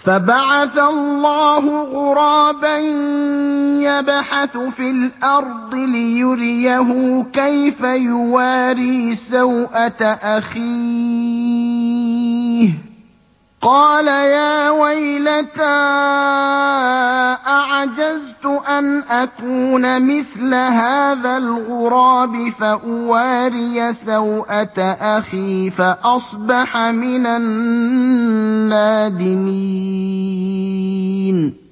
فَبَعَثَ اللَّهُ غُرَابًا يَبْحَثُ فِي الْأَرْضِ لِيُرِيَهُ كَيْفَ يُوَارِي سَوْءَةَ أَخِيهِ ۚ قَالَ يَا وَيْلَتَا أَعَجَزْتُ أَنْ أَكُونَ مِثْلَ هَٰذَا الْغُرَابِ فَأُوَارِيَ سَوْءَةَ أَخِي فَأَصْبَحَ مِنَ النَّادِمِينَ